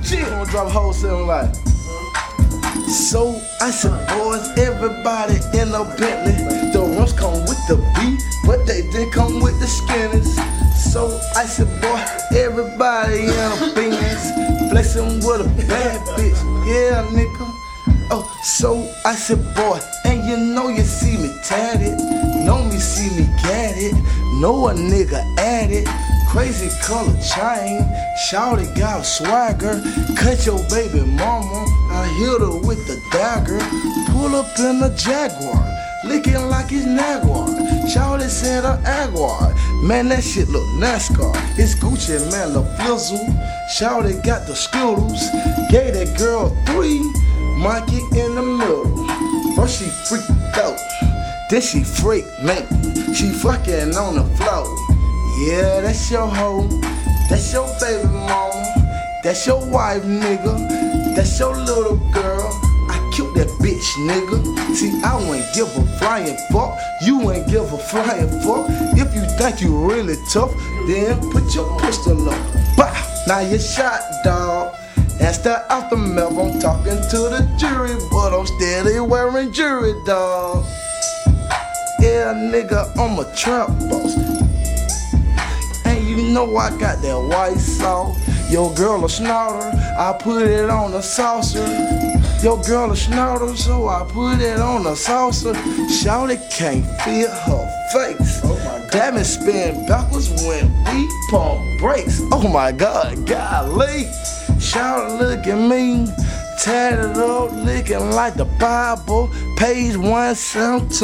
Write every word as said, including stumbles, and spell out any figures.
Shit, I'm gonna drop a whole seven like. So I said, boys, everybody in a Bentley. The rims come with the beat, but they didn't come with the skinners. So I said, boy, everybody in a Benz, flexing with a bad bitch, yeah, nigga. Oh, so I said, boy, and you know you see me tatted, know me see me get it, know a nigga at it. Crazy color chain, shawty got a swagger. Cut your baby mama, I hit her with the dagger. Pull up in a Jaguar, licking like it's Naguar. Shawty said a Aguar, man that shit look NASCAR. It's Gucci, man, the Flizzle. Shawty got the Skittles, gave that girl three, Mikey in the middle. First she freaked out, then she freaked me. She fucking on the floor. Yeah, that's your hoe, that's your baby mama, that's your wife, nigga, that's your little girl. I killed that bitch, nigga. See, I wouldn't give a flying fuck, you ain't give a flying fuck. If you think you really tough, then put your pistol up. Bah, now you shot, dog. That's the aftermath. I'm talking to the jury, but I'm steady wearing jury, dog. Yeah, nigga, I'm a trap boss. You know I got that white sauce. Your girl a snorter, I put it on a saucer. Your girl a snorter, so I put it on a saucer. Shawty can't feel her face. Oh my God. Damn it, spin backwards when we pump brakes. Oh my God, golly. Shawty look at me, tatted up, looking like the Bible, page one seventeen.